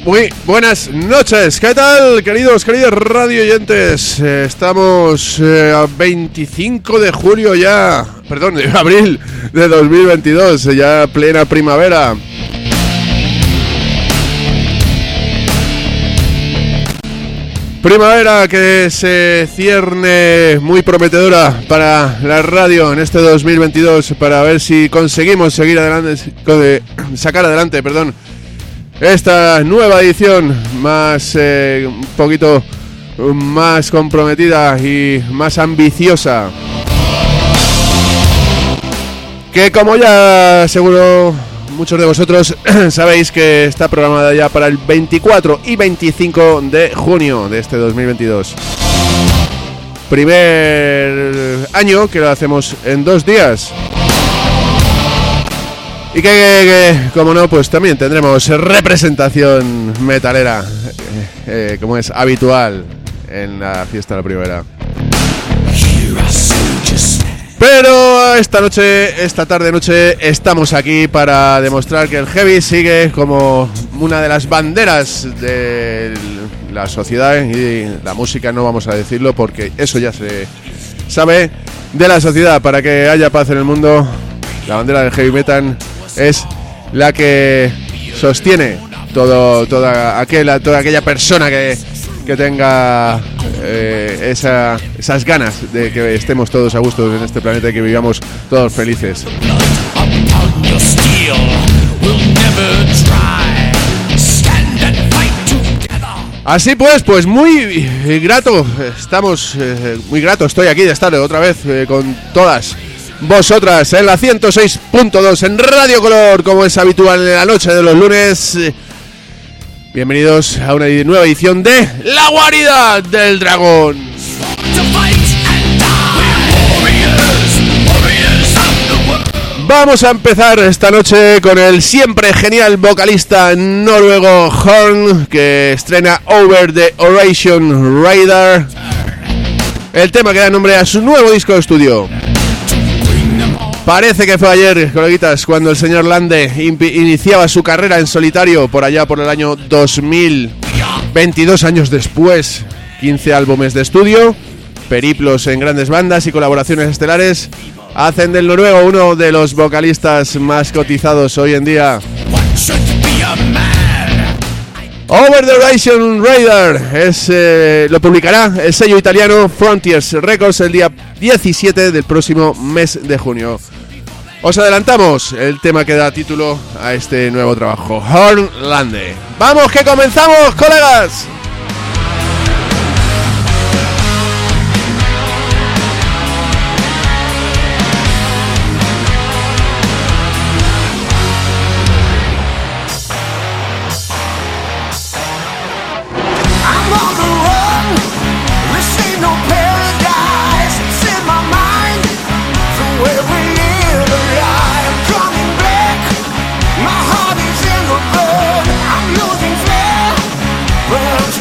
Muy buenas noches, ¿qué tal, queridas radio oyentes? Estamos a 25 de julio ya, perdón, de abril de 2022, ya plena primavera. Primavera que se cierne muy prometedora para la radio en este 2022, para ver si conseguimos seguir adelante, sacar adelante, esta nueva edición más un poquito más comprometida y más ambiciosa, que como ya seguro muchos de vosotros sabéis que está programada ya para el 24 y 25 de junio de este 2022. Primer año que lo hacemos en 2 días. Y que como no, pues también tendremos representación metalera, como es habitual en la fiesta de la primavera. Pero esta tarde-noche, estamos aquí para demostrar que el heavy sigue como una de las banderas de la sociedad y la música, no vamos a decirlo porque eso ya se sabe de la sociedad. Para que haya paz en el mundo, la bandera del heavy metal es la que sostiene toda aquella persona que tenga esas ganas de que estemos todos a gusto en este planeta y que vivamos todos felices. Así pues muy grato, muy grato estoy aquí de estar otra vez con todas vosotras en la 106.2 en Radio Color, como es habitual en la noche de los lunes. Bienvenidos a una nueva edición de La Guarida del Dragón. Vamos a empezar esta noche con el siempre genial vocalista noruego Horn, que estrena Over the Ocean Radar, el tema que da nombre a su nuevo disco de estudio. Parece que fue ayer, coleguitas, cuando el señor Lande iniciaba su carrera en solitario por allá por el año 2000. 22 años después, 15 álbumes de estudio, periplos en grandes bandas y colaboraciones estelares hacen del noruego uno de los vocalistas más cotizados hoy en día. Over the Ocean Radar lo publicará el sello italiano Frontiers Records el día 17 del próximo mes de junio. Os adelantamos el tema que da título a este nuevo trabajo, Horn Lande. ¡Vamos que comenzamos, colegas! Well,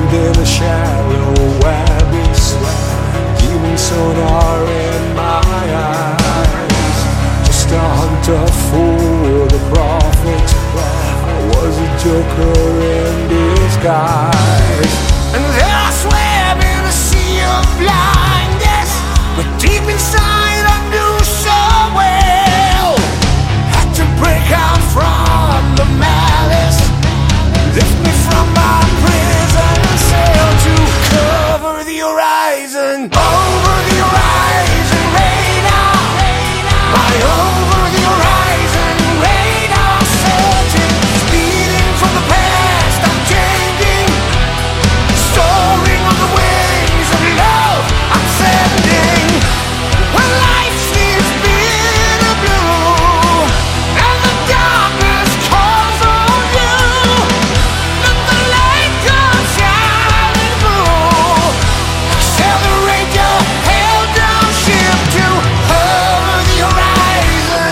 drowned in a shallow abyss. Demon sonar in my eyes. Just a hunter for the prophet. I was a joker in disguise. And then I swam in a sea of blindness, but deep inside I knew so well. Had to break out from the malice, lift me from my prison and sail to cover the horizon. Over the horizon, radar. My over the horizon, radar searching, speeding from the past. I'm changing, soaring on the wings of love. I'm sending. When life seems bitter blue and the darkness calls on you, let the light come shining through. Accelerate your held-down ship to cover the horizon.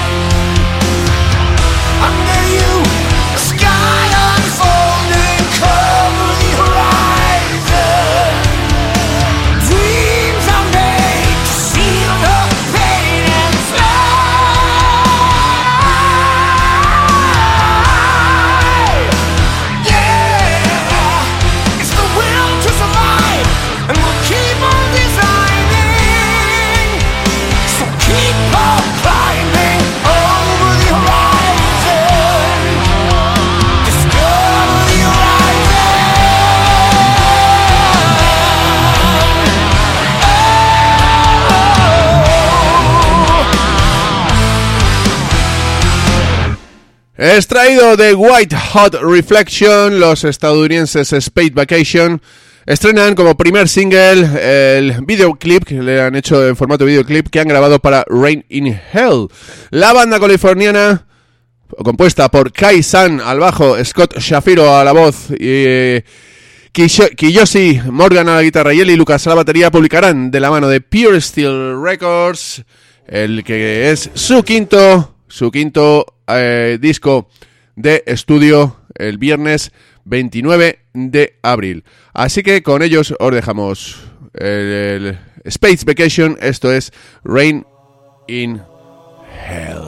Under you, the sky unfolding, cover the horizon. Dreams are made to seal the pain and fly. Yeah, it's the will to survive, and we'll keep on designing. So keep on climbing over the horizon. Discover the horizon. Extraído de White Hot Reflection, los estadounidenses Space Vacation estrenan como primer single el videoclip que le han hecho en formato videoclip que han grabado para Rain in Hell. La banda californiana, compuesta por Kai San al bajo, Scott Shapiro a la voz y Kiyoshi Morgan a la guitarra y Eli Lucas a la batería, publicarán de la mano de Pure Steel Records el que es su quinto disco de estudio el viernes 29 de abril. Así que con ellos os dejamos el Space Vacation. Esto es Rain in Hell.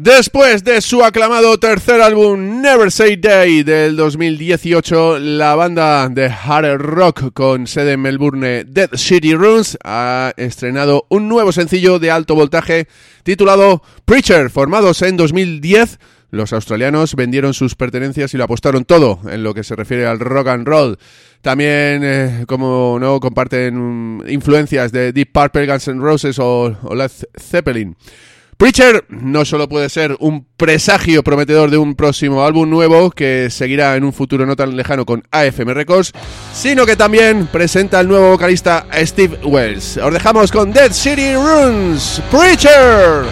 Después de su aclamado tercer álbum Never Say Die del 2018, la banda de hard rock con sede en Melbourne, Dead City Runs, ha estrenado un nuevo sencillo de alto voltaje titulado Preacher. Formados en 2010, los australianos vendieron sus pertenencias y lo apostaron todo en lo que se refiere al rock and roll. También, como no, comparten influencias de Deep Purple, Guns N' Roses o Led Zeppelin. Preacher no solo puede ser un presagio prometedor de un próximo álbum nuevo que seguirá en un futuro no tan lejano con AFM Records, sino que también presenta al nuevo vocalista Steve Wells. Os dejamos con Dead City Runs, Preacher.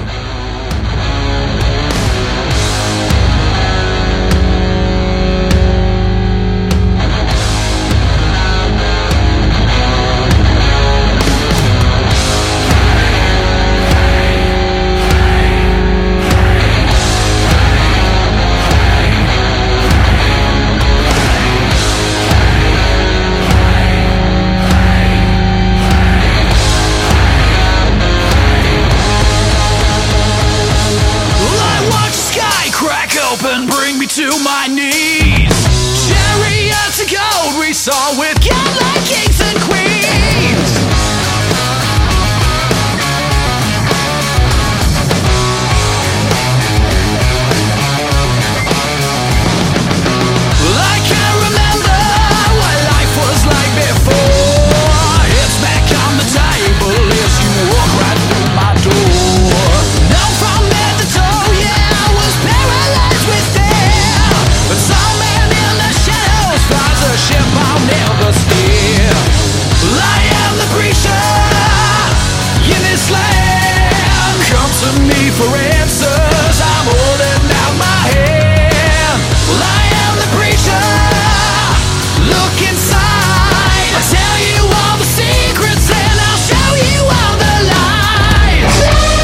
To my knees, chariots of gold we saw with godlike kings and queens. Well, I can't remember what life was like before. It's back on the table as you walk right through my door. Now from head to toe, yeah, I was paralyzed with fear. But some man in the shadows finds a ship I'll never steer. Well, I am the preacher in this land. Come to me for answers, I'm holding out my hand. Well, I am the preacher, look inside. I'll tell you all the secrets and I'll show you all the lies.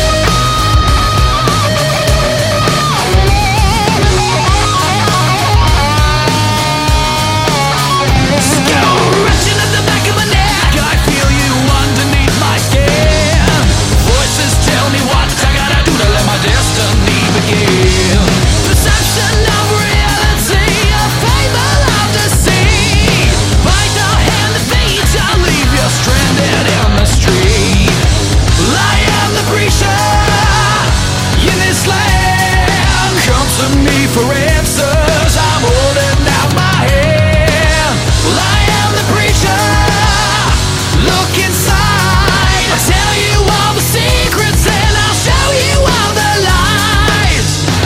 Reaching at the back of my neck, I feel you underneath my skin. Voices tell me what I gotta do to let my destiny begin. Perception of reality, a fable of deceit. Bite the hand that feeds, I'll leave you stranded in the street. Well, I am the preacher in this land. Come to me for answers, I'm holding out my hand. Well, I am the preacher, look inside. I'll tell you all the secrets and I'll show you all the lies.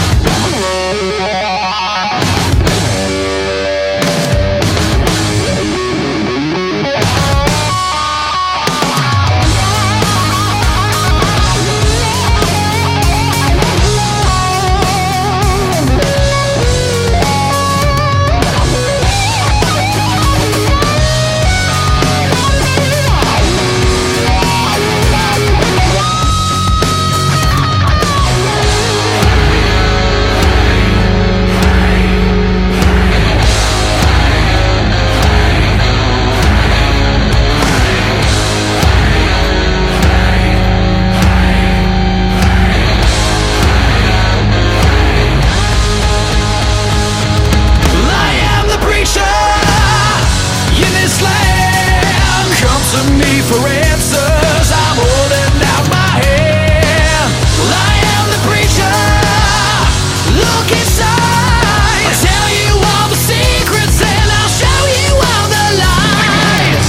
Well, I am the preacher in this land. Come to me for answers, I'm holding out my hand. Well, I am the preacher, look inside. I'll tell you all the secrets and I'll show you all the lies.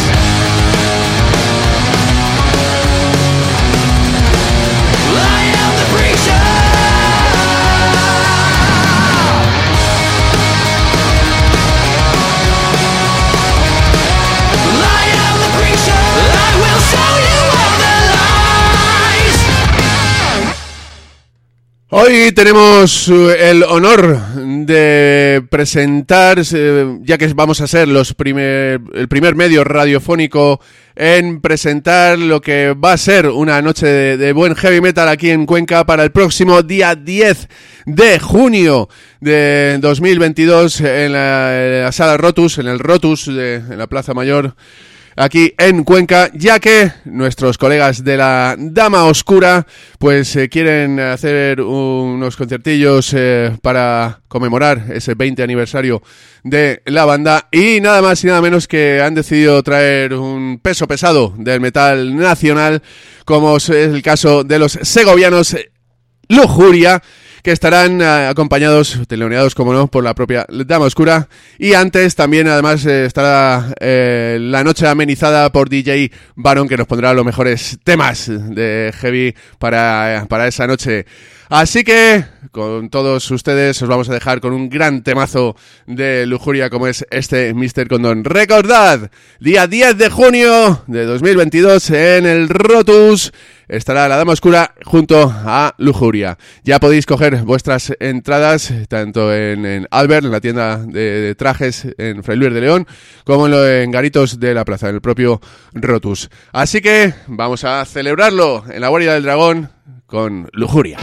Well, I am the preacher. Well, I am the preacher. I will show you all the lies. Hoy tenemos el honor de presentar, ya que vamos a ser el primer medio radiofónico en presentar lo que va a ser una noche de buen heavy metal aquí en Cuenca para el próximo día 10 de junio de 2022 en la sala Rotus, en el Rotus en la Plaza Mayor. aquí en Cuenca, ya que nuestros colegas de la Dama Oscura pues quieren hacer unos concertillos para conmemorar ese 20 aniversario de la banda, y nada más y nada menos que han decidido traer un peso pesado del metal nacional, como es el caso de los segovianos Lujuria, que estarán acompañados, teloneados, como no, por la propia Dama Oscura. Y antes también, además, estará la noche amenizada por DJ Baron, que nos pondrá los mejores temas de heavy para esa noche. Así que, con todos ustedes, os vamos a dejar con un gran temazo de Lujuria, como es este Mr. Condón. Recordad, día 10 de junio de 2022, en el Rotus, estará la Dama Oscura junto a Lujuria. Ya podéis coger vuestras entradas, tanto en Albert, en la tienda de trajes en Fray Luis de León, como en Garitos de la Plaza, en el propio Rotus. Así que, vamos a celebrarlo en la Guardia del Dragón con Lujuria.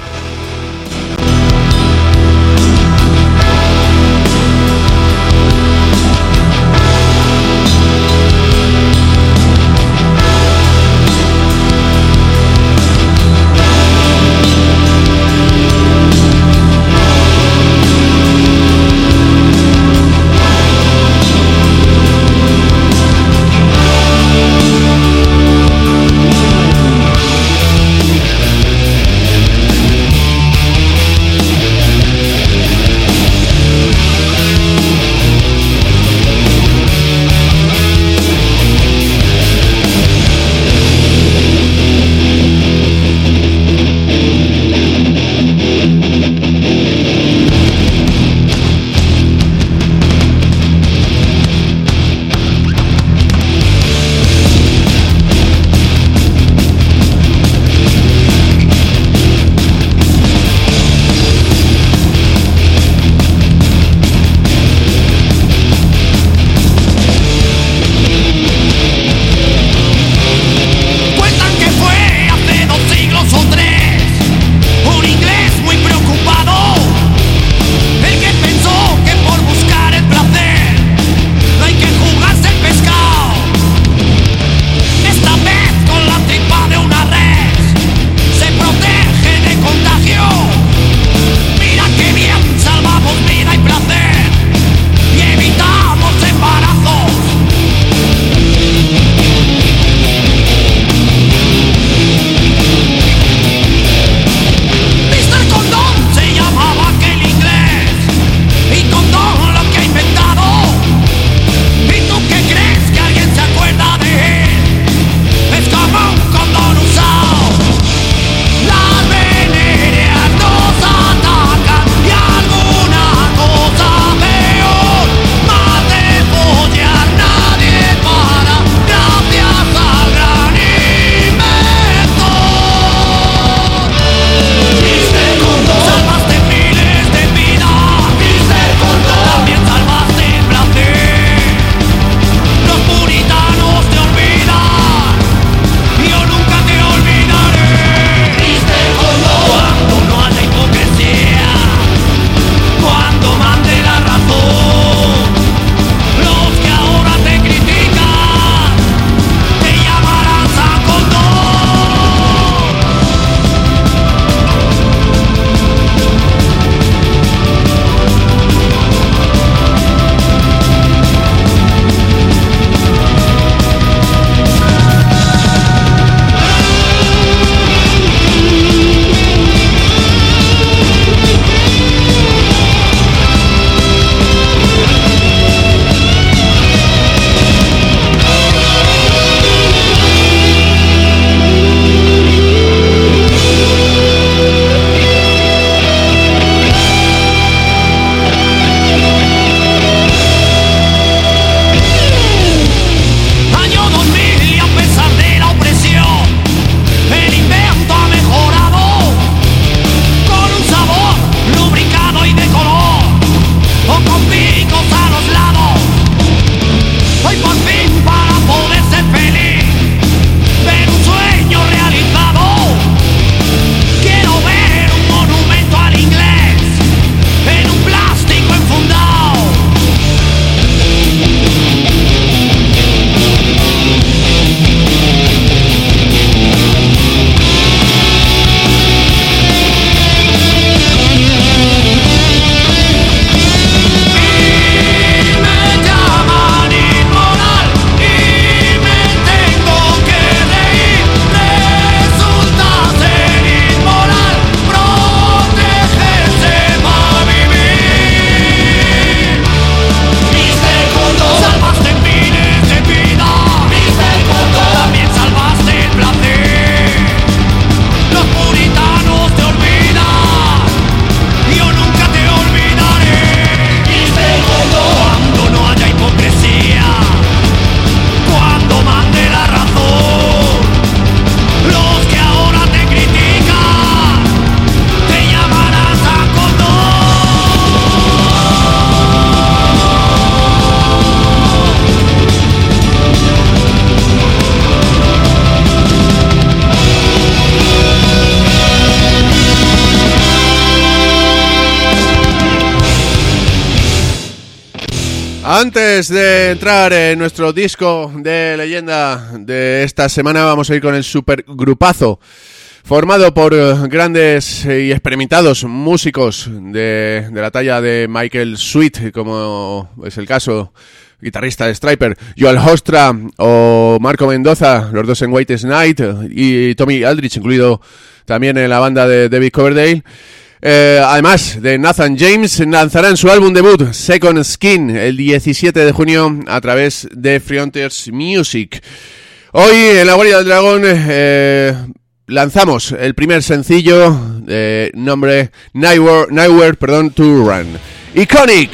Antes de entrar en nuestro disco de leyenda de esta semana, vamos a ir con el supergrupazo formado por grandes y experimentados músicos de la talla de Michael Sweet, como es el caso, guitarrista de Stryper, Joel Hostra o Marco Mendoza, los dos en White Night, y Tommy Aldrich, incluido también en la banda de David Coverdale. Además de Nathan James, lanzarán su álbum debut Second Skin el 17 de junio a través de Frontiers Music. Hoy en la Guardia del Dragón lanzamos el primer sencillo de nombre Nowhere to Run. Iconic.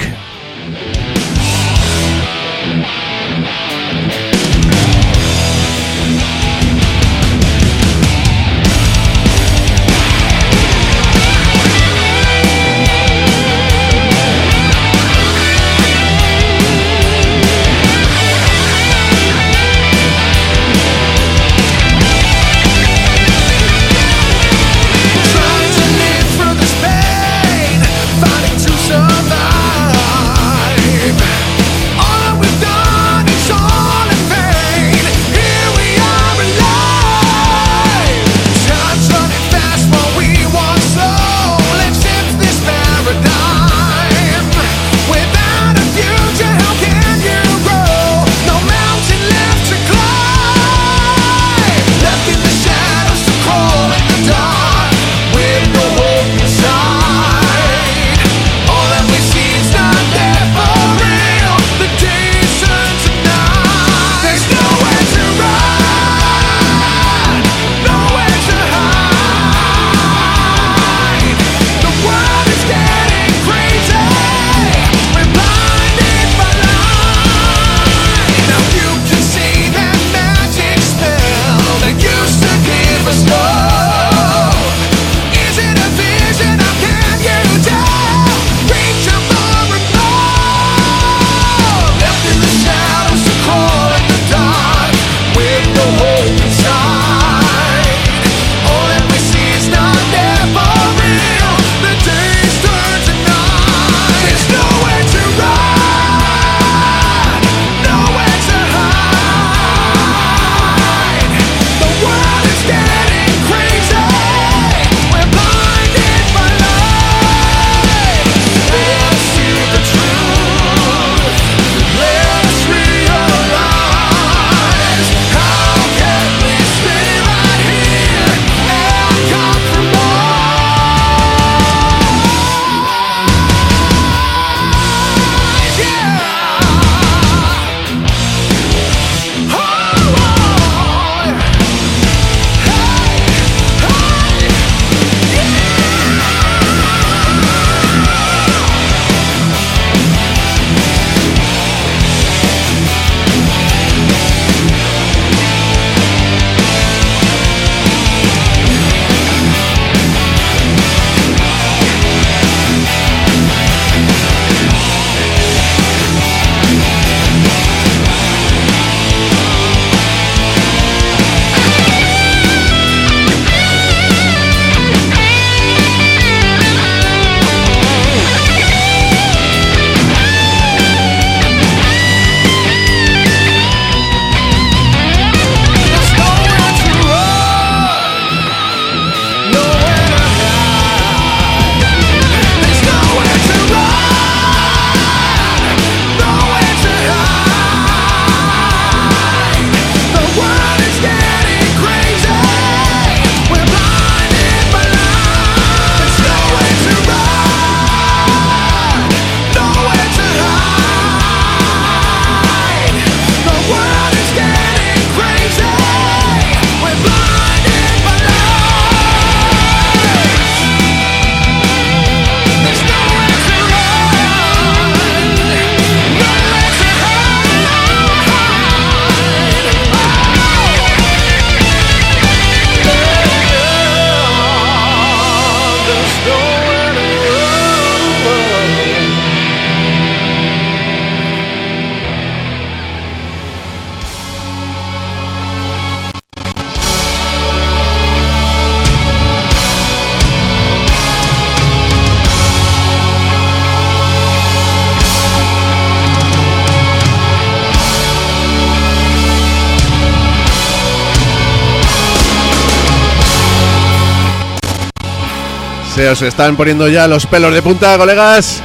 Se os están poniendo ya los pelos de punta, colegas.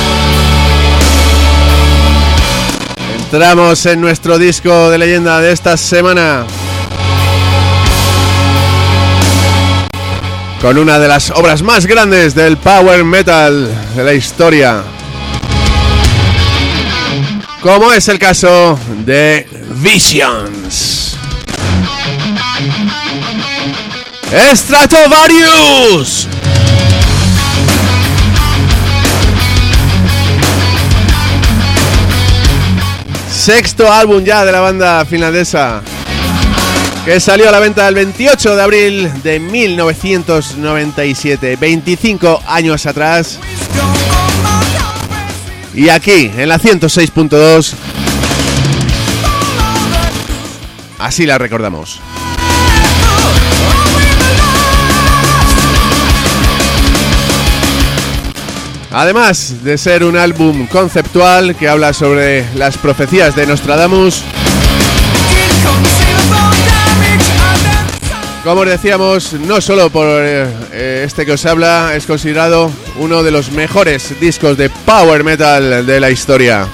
Entramos en nuestro disco de leyenda de esta semana con una de las obras más grandes del power metal de la historia, como es el caso de Visions. Stratovarius. Sexto álbum ya de la banda finlandesa, que salió a la venta el 28 de abril de 1997, 25 años atrás. Y aquí, en la 106.2, así la recordamos. Además de ser un álbum conceptual que habla sobre las profecías de Nostradamus, como os decíamos, no solo por este que os habla, es considerado uno de los mejores discos de power metal de la historia.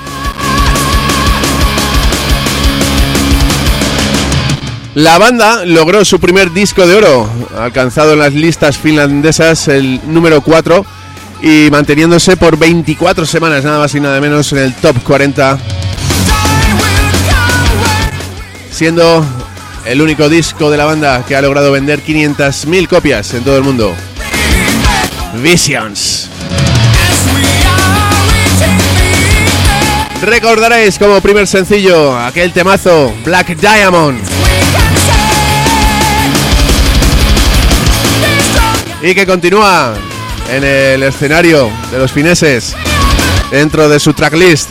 La banda logró su primer disco de oro, alcanzado en las listas finlandesas el número 4, y manteniéndose por 24 semanas, nada más y nada menos, en el top 40, siendo el único disco de la banda que ha logrado vender 500.000 copias en todo el mundo. Visions. Recordaréis como primer sencillo aquel temazo Black Diamond, y que continúa en el escenario de los fineses dentro de su tracklist.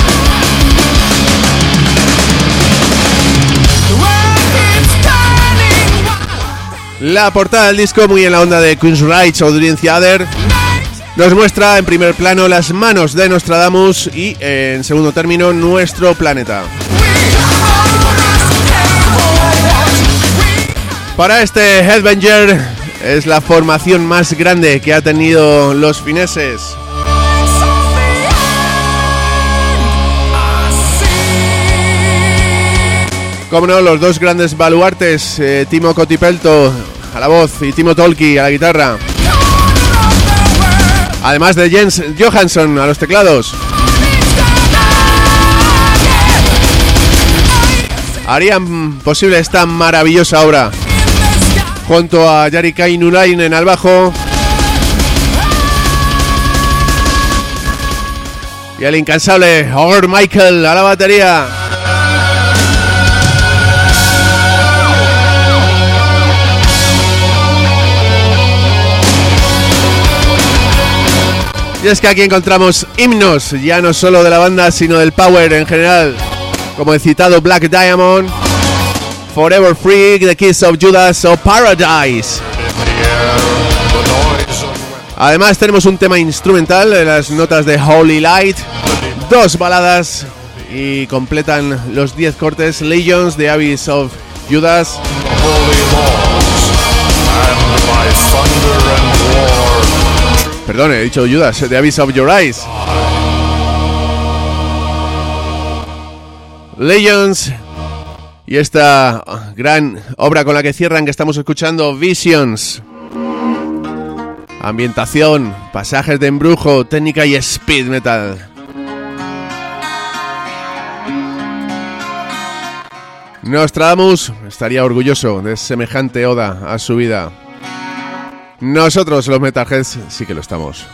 La portada del disco, muy en la onda de Queensryche o Dream Theater, nos muestra en primer plano las manos de Nostradamus y, en segundo término, nuestro planeta. Para este Headbanger es la formación más grande que ha tenido los fineses. Como no, los dos grandes baluartes, Timo Kotipelto a la voz y Timo Tolkki a la guitarra, además de Jens Johansson a los teclados, harían posible esta maravillosa obra, junto a Jari Kainulainen al bajo y el incansable Or Michael a la batería. Y es que aquí encontramos himnos, ya no solo de la banda, sino del power en general, como el citado Black Diamond, Forever Free, The Kiss of Judas o Paradise. Además tenemos un tema instrumental de las notas de Holy Light, dos baladas y completan los 10 cortes Legions, The Abyss of Judas, perdón, he dicho Judas, The Abyss of Your Eyes, Legions, y esta gran obra con la que cierran, que estamos escuchando, Visions. Ambientación, pasajes de embrujo, técnica y speed metal. Nostradamus estaría orgulloso de semejante oda a su vida. Nosotros, los Metalheads, sí que lo estamos.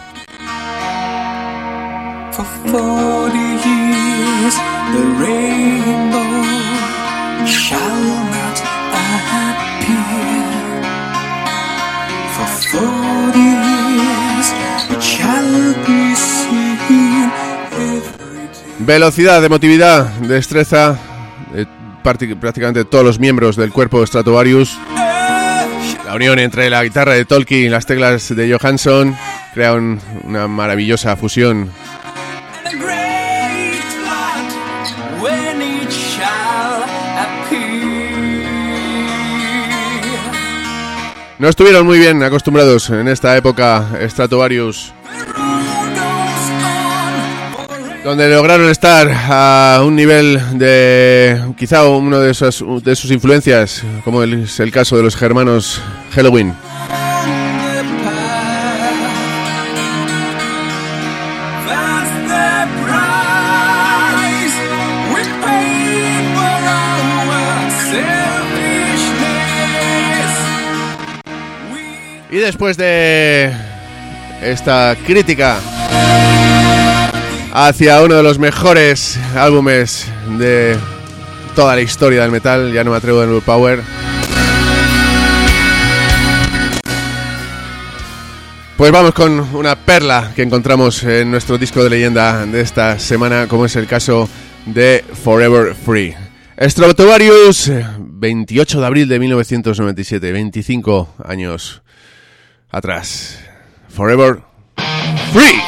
For 40 years, the rainbow shall not appear. For 40 years, it shall be seen every day. Velocidad, emotividad, destreza de prácticamente todos los miembros del cuerpo de Stratovarius. La unión entre la guitarra de Tolkki y las teclas de Johansson crea una maravillosa fusión. No estuvieron muy bien acostumbrados en esta época Stratovarius, donde lograron estar a un nivel de quizá uno de sus influencias, como es el caso de los germanos Helloween. Y después de esta crítica hacia uno de los mejores álbumes de toda la historia del metal, ya no me atrevo en el Power, pues vamos con una perla que encontramos en nuestro disco de leyenda de esta semana, como es el caso de Forever Free. Stratovarius, 28 de abril de 1997, 25 años atrás. Forever Free.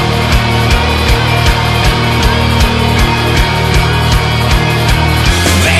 They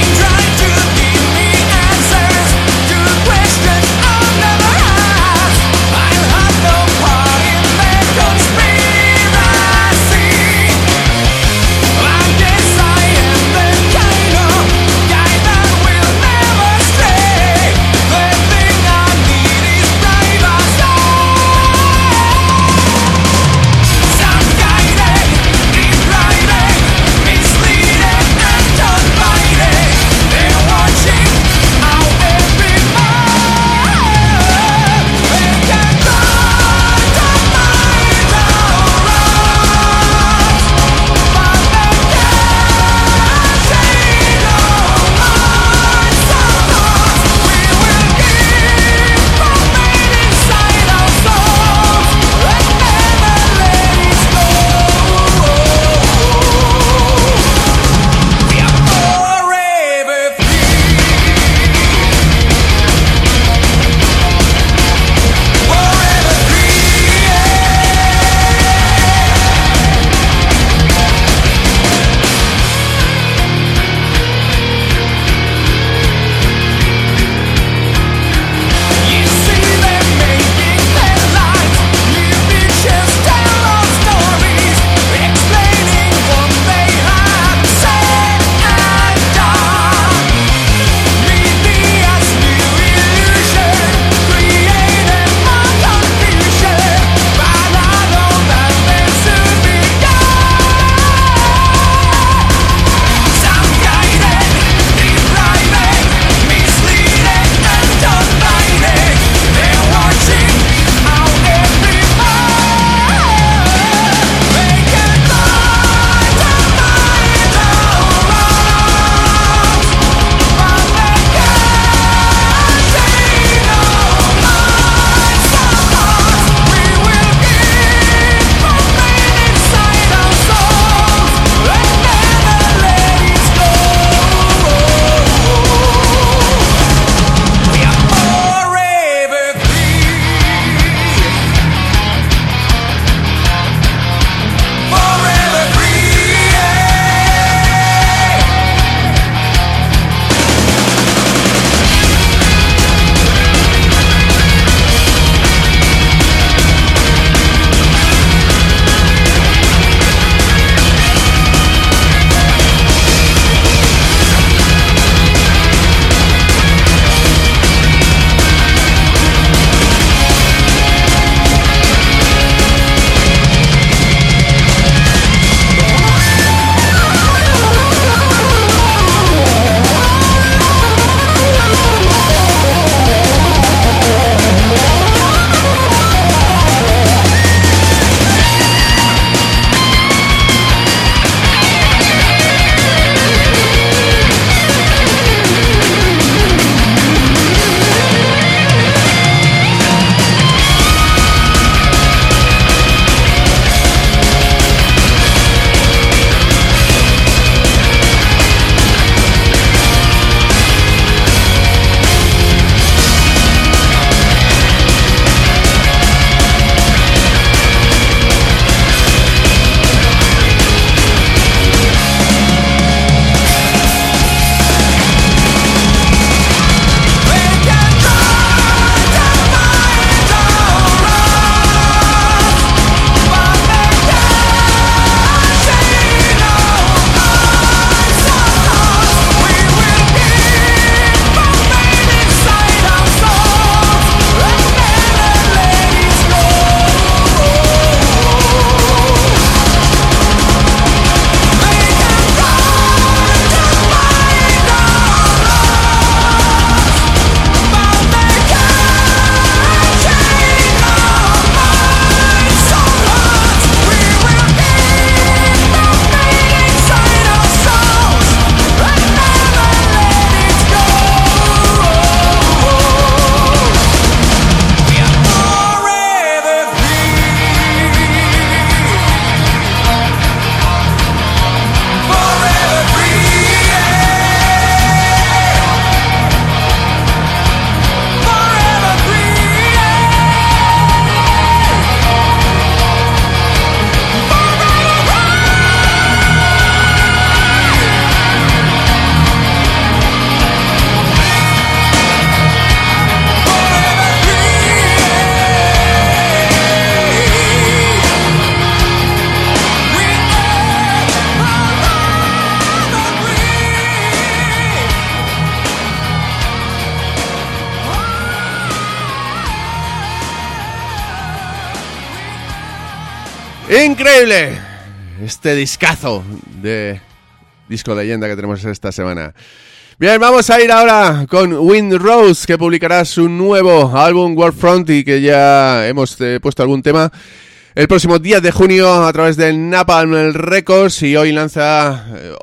Increíble este discazo de disco leyenda que tenemos esta semana. Bien, vamos a ir ahora con Windrose, que publicará su nuevo álbum Worldfront y que ya hemos puesto algún tema el próximo 10 de junio a través de Napalm Records, y hoy lanza,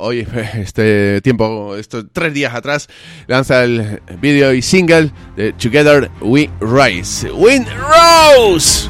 estos 3 días atrás, lanza el vídeo y single de Together We Rise. Windrose.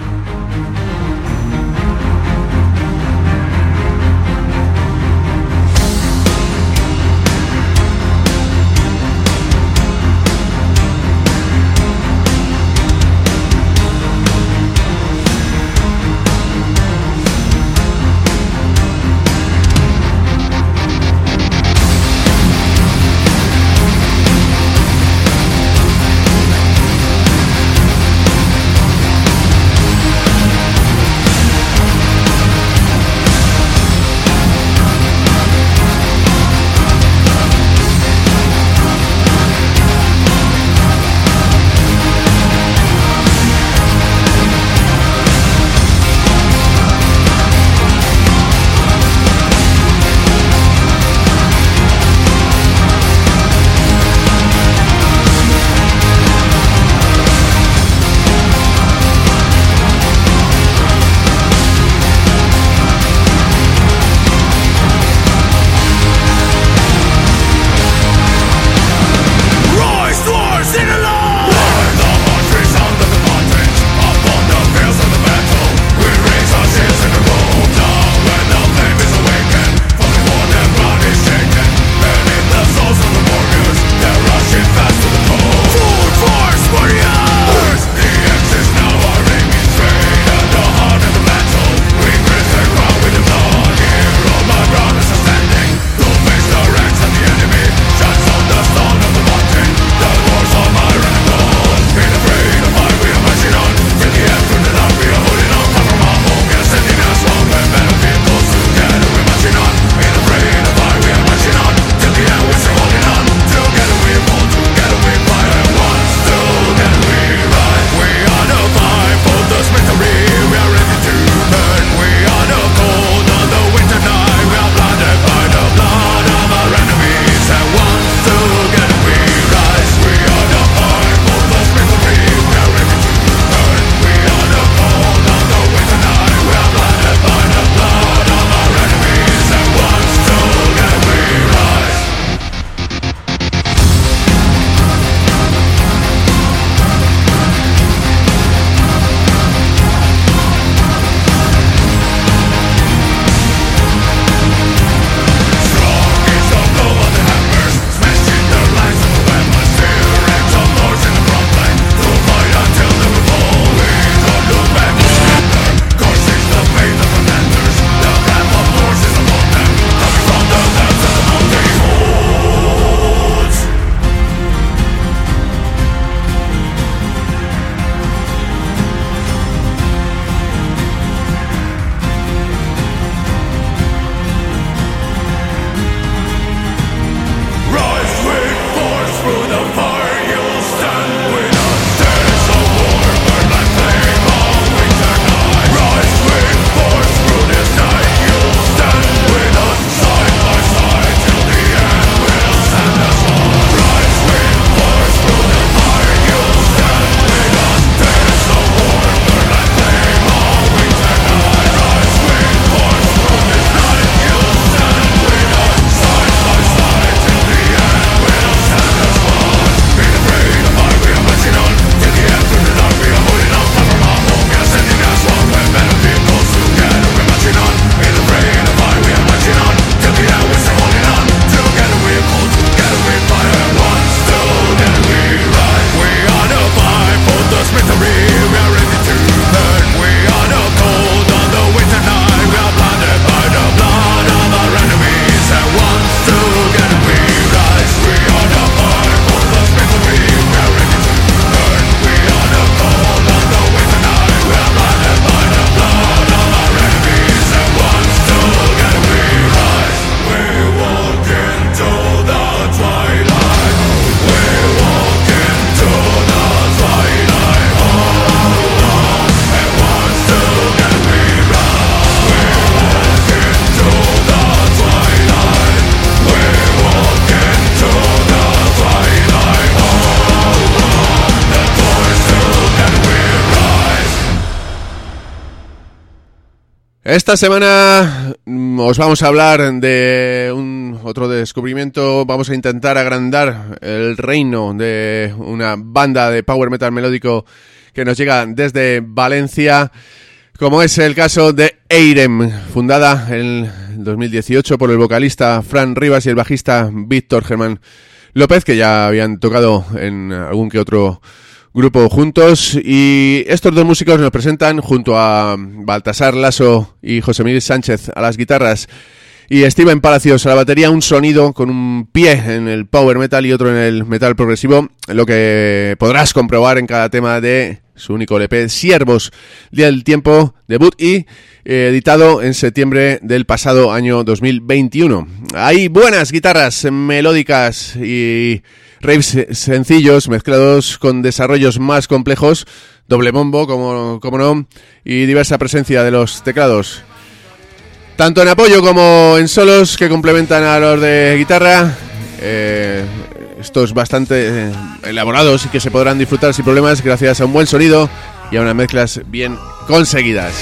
Esta semana os vamos a hablar de otro descubrimiento. Vamos a intentar agrandar el reino de una banda de power metal melódico que nos llega desde Valencia, como es el caso de Eirem, fundada en 2018 por el vocalista Fran Rivas y el bajista Víctor Germán López, que ya habían tocado en algún que otro grupo juntos, y estos dos músicos nos presentan junto a Baltasar Lasso y José Miguel Sánchez a las guitarras y Steven Palacios a la batería, un sonido con un pie en el power metal y otro en el metal progresivo, lo que podrás comprobar en cada tema de su único LP, Siervos del Tiempo, debut y editado en septiembre del pasado año 2021. Hay buenas guitarras melódicas y riffs sencillos mezclados con desarrollos más complejos, doble bombo, como no, y diversa presencia de los teclados, tanto en apoyo como en solos que complementan a los de guitarra. Estos bastante elaborados y que se podrán disfrutar sin problemas gracias a un buen sonido y a unas mezclas bien conseguidas.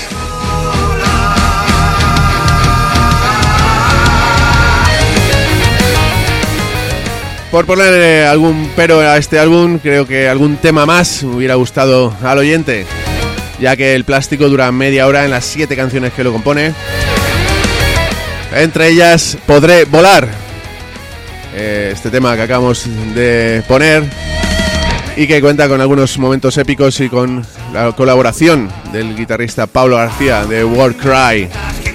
Por poner algún pero a este álbum, creo que algún tema más me hubiera gustado al oyente, ya que el plástico dura media hora en las 7 canciones que lo compone. Entre ellas, Podré Volar, este tema que acabamos de poner y que cuenta con algunos momentos épicos y con la colaboración del guitarrista Pablo García de Warcry.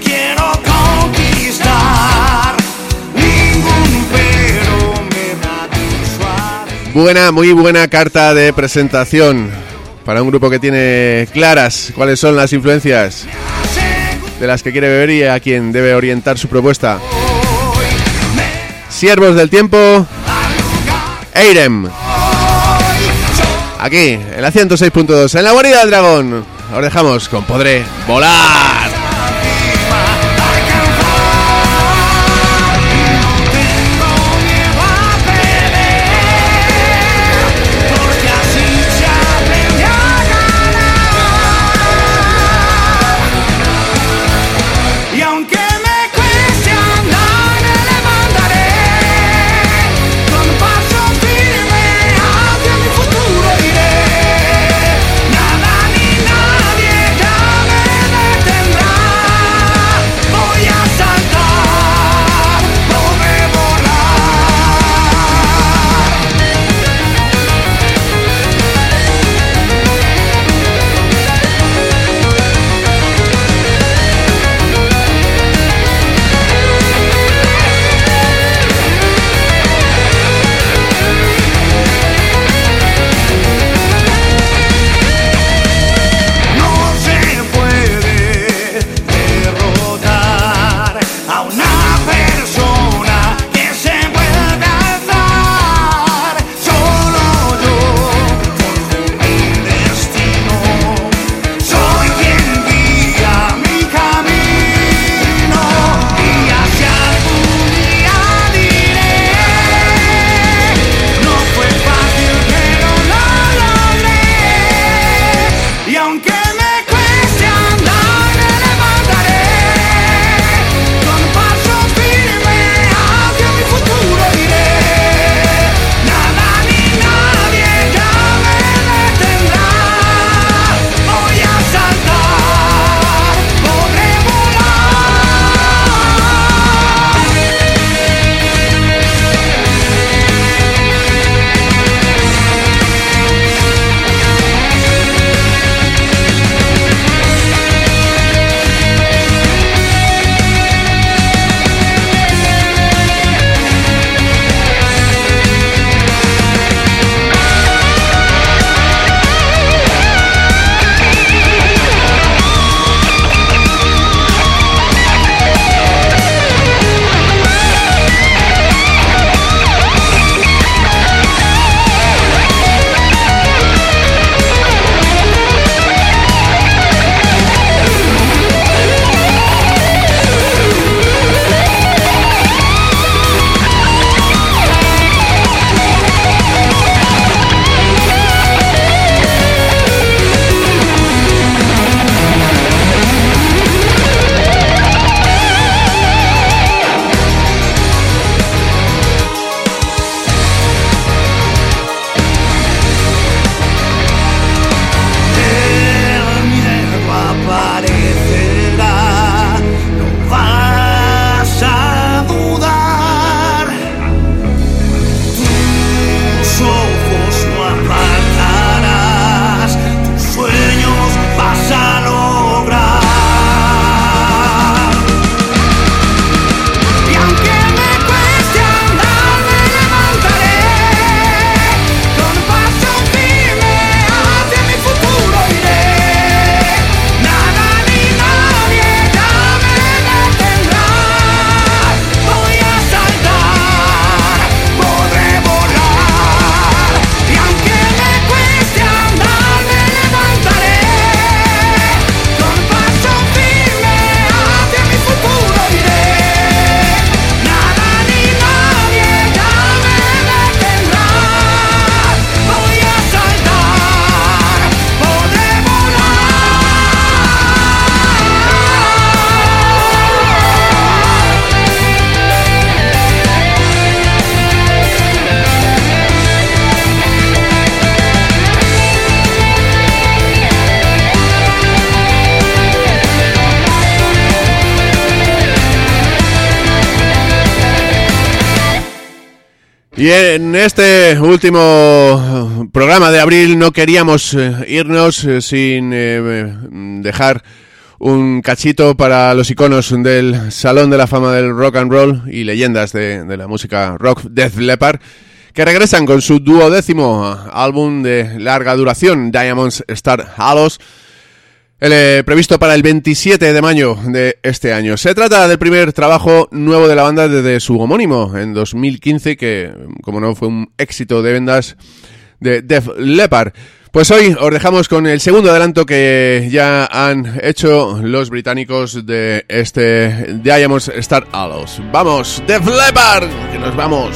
Muy buena carta de presentación para un grupo que tiene claras cuáles son las influencias de las que quiere beber y a quien debe orientar su propuesta. Siervos del Tiempo, Eirem, aquí en la 106.2, en la guarida del dragón. Os dejamos con Podré Volar. Nada ni nadie ya me detendrá. Y en este último programa de abril no queríamos irnos sin dejar un cachito para los iconos del Salón de la Fama del Rock and Roll y leyendas de la música rock, Def Leppard, que regresan con su 12º álbum de larga duración, Diamonds Star Halos, previsto para el 27 de mayo de este año. Se trata del primer trabajo nuevo de la banda desde su homónimo en 2015, que, como no, fue un éxito de ventas de Def Leppard. Pues hoy os dejamos con el segundo adelanto que ya han hecho los británicos de este Diamonds Star Halos. ¡Vamos, Def Leppard! ¡Que nos vamos!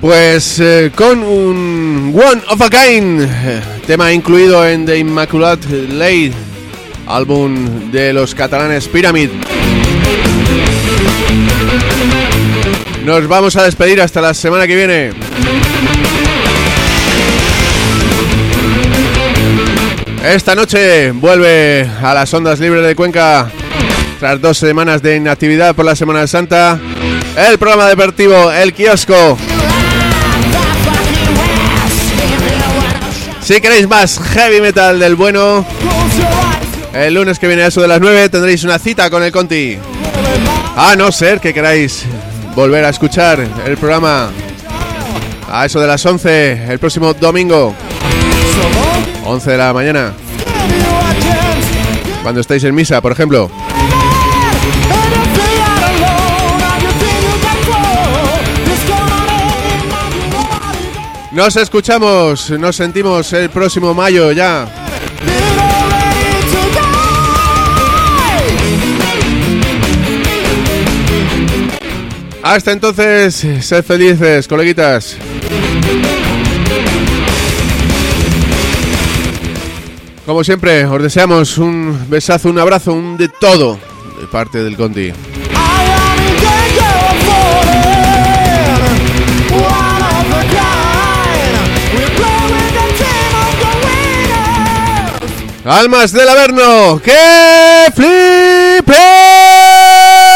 Pues con un One of a Kind, tema incluido en The Immaculate Lay, álbum de los catalanes Pyramid. Nos vamos a despedir hasta la semana que viene. Esta noche vuelve a las ondas libres de Cuenca, tras 2 semanas de inactividad por la Semana Santa, el programa deportivo El Kiosco. Si queréis más heavy metal del bueno, el lunes que viene a eso de las 9 tendréis una cita con el Conti. A no ser que queráis volver a escuchar el programa a eso de las 11 el próximo domingo, 11 de la mañana, cuando estéis en misa, por ejemplo. Nos escuchamos, nos sentimos el próximo mayo ya. Hasta entonces, sed felices, coleguitas. Como siempre, os deseamos un besazo, un abrazo, un de todo de parte del Conti. ¡Almas del Averno! ¡Que flipen!